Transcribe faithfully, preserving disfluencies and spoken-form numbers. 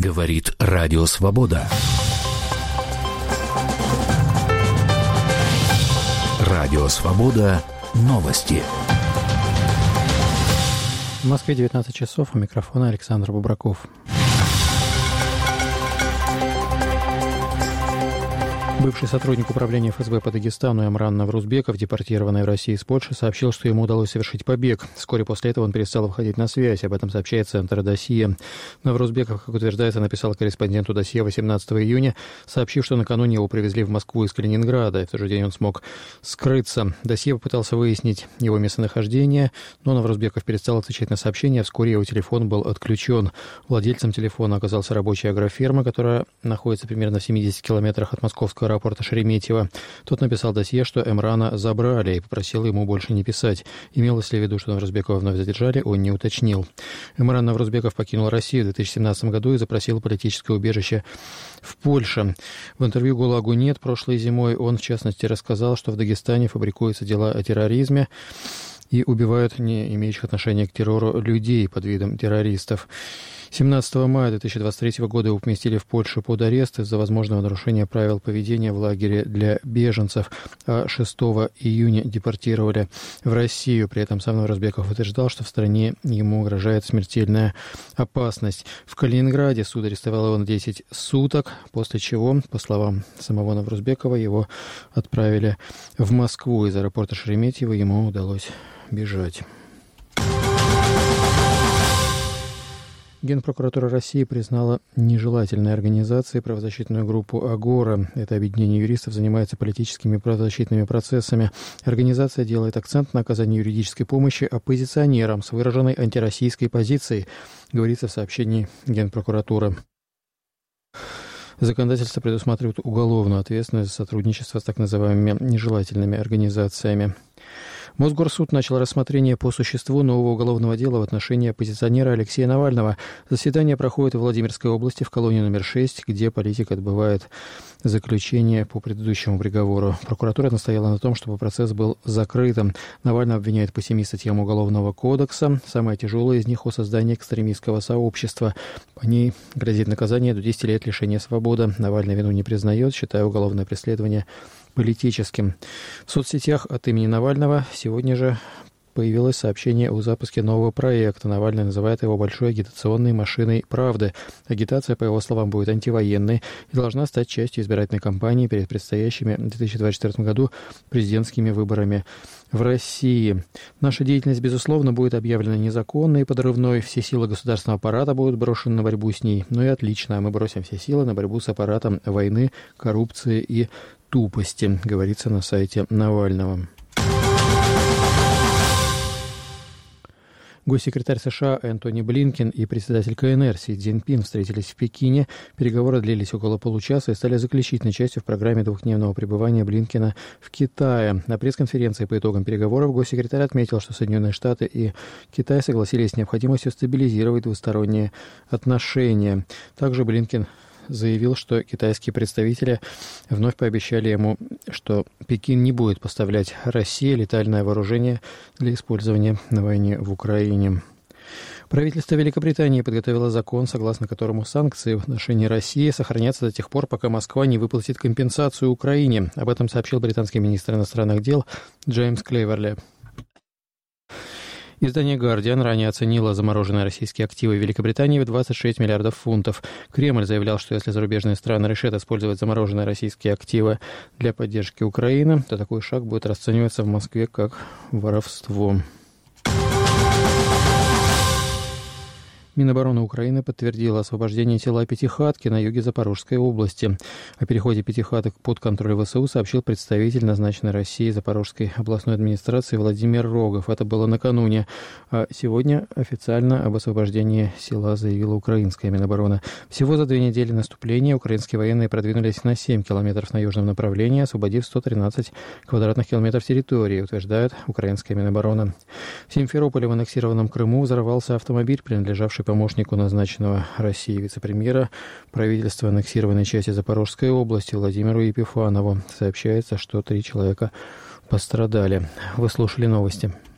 Говорит Радио Свобода. Радио Свобода. Новости. В Москве девятнадцать часов. У микрофона Александр Бубраков. Бывший сотрудник управления эф эс бэ по Дагестану Эмран Наврузбеков, депортированный в Россию из Польши, сообщил, что ему удалось совершить побег. Вскоре после этого он перестал выходить на связь. Об этом сообщает Центр «Досье». Наврузбеков, как утверждается, написал корреспонденту «Досье» восемнадцатого июня, сообщив, что накануне его привезли в Москву из Калининграда, и в тот же день он смог скрыться. «Досье» попытался выяснить его местонахождение, но Наврузбеков перестал отвечать на сообщения, вскоре его телефон был отключен. Владельцем телефона оказался рабочий агроферма, которая находится примерно в семидесяти километрах от московского аэропорта Шереметьево. Тот написал «Досье», что Эмрана забрали, и попросил ему больше не писать. Имелось ли в виду, что Наврузбекова вновь задержали, он не уточнил. Эмран Наврузбеков покинул Россию в две тысячи семнадцатом году и запросил политическое убежище в Польше. В интервью «ГУЛАГу нет» прошлой зимой он, в частности, рассказал, что в Дагестане фабрикуются дела о терроризме и убивают не имеющих отношения к террору людей под видом террористов. семнадцатого мая две тысячи двадцать третьего года его поместили в Польшу под арест из-за возможного нарушения правил поведения в лагере для беженцев, а шестого июня депортировали в Россию. При этом сам Наврузбеков утверждал, что в стране ему угрожает смертельная опасность. В Калининграде суд арестовал его на десять суток, после чего, по словам самого Наврузбекова, его отправили в Москву. Из аэропорта Шереметьево ему удалось бежать. Генпрокуратура России признала нежелательной организацией правозащитную группу «Агора». Это объединение юристов занимается политическими правозащитными процессами. Организация делает акцент на оказании юридической помощи оппозиционерам с выраженной антироссийской позицией, говорится в сообщении Генпрокуратуры. Законодательство предусматривает уголовную ответственность за сотрудничество с так называемыми нежелательными организациями. Мосгорсуд начал рассмотрение по существу нового уголовного дела в отношении оппозиционера Алексея Навального. Заседание проходит в Владимирской области в колонии номер шесть, где политик отбывает заключение по предыдущему приговору. Прокуратура настояла на том, чтобы процесс был закрытым. Навального обвиняют по семи статьям Уголовного кодекса. Самая тяжелая из них — о создании экстремистского сообщества. По ней грозит наказание до десяти лет лишения свободы. Навальный вину не признает, считая уголовное преследование политическим. В соцсетях от имени Навального сегодня же появилось сообщение о запуске нового проекта. Навальный называет его большой агитационной машиной правды. Агитация, по его словам, будет антивоенной и должна стать частью избирательной кампании перед предстоящими в две тысячи двадцать четвёртом году президентскими выборами в России. Наша деятельность, безусловно, будет объявлена незаконной и подрывной. Все силы государственного аппарата будут брошены на борьбу с ней. Ну и отлично, мы бросим все силы на борьбу с аппаратом войны, коррупции и тупости, говорится на сайте Навального. Госсекретарь США Энтони Блинкен и председатель ка эн эр Си Цзиньпин встретились в Пекине. Переговоры длились около получаса и стали заключительной частью в программе двухдневного пребывания Блинкена в Китае. На пресс-конференции по итогам переговоров госсекретарь отметил, что Соединенные Штаты и Китай согласились с необходимостью стабилизировать двусторонние отношения. Также Блинкен заявил, что китайские представители вновь пообещали ему, что Пекин не будет поставлять России летальное вооружение для использования на войне в Украине. Правительство Великобритании подготовило закон, согласно которому санкции в отношении России сохранятся до тех пор, пока Москва не выплатит компенсацию Украине. Об этом сообщил британский министр иностранных дел Джеймс Клеверли. Издание «Гардиан» ранее оценило замороженные российские активы в Великобритании в двадцать шесть миллиардов фунтов. Кремль заявлял, что если зарубежные страны решат использовать замороженные российские активы для поддержки Украины, то такой шаг будет расцениваться в Москве как воровство. Минобороны Украины подтвердила освобождение тела Пятихатки на юге Запорожской области. О переходе Пятихаток под контроль вэ эс у сообщил представитель назначенной Россией Запорожской областной администрации Владимир Рогов. Это было накануне. А сегодня официально об освобождении села заявила украинская Минобороны. Всего за две недели наступления украинские военные продвинулись на семь километров на южном направлении, освободив сто тринадцать квадратных километров территории, утверждает украинская Минобороны. В Симферополе в аннексированном Крыму взорвался автомобиль, принадлежавший помощнику назначенного Россией вице-премьера правительства аннексированной части Запорожской области Владимиру Епифанову. Сообщается, что три человека пострадали. Вы слушали новости.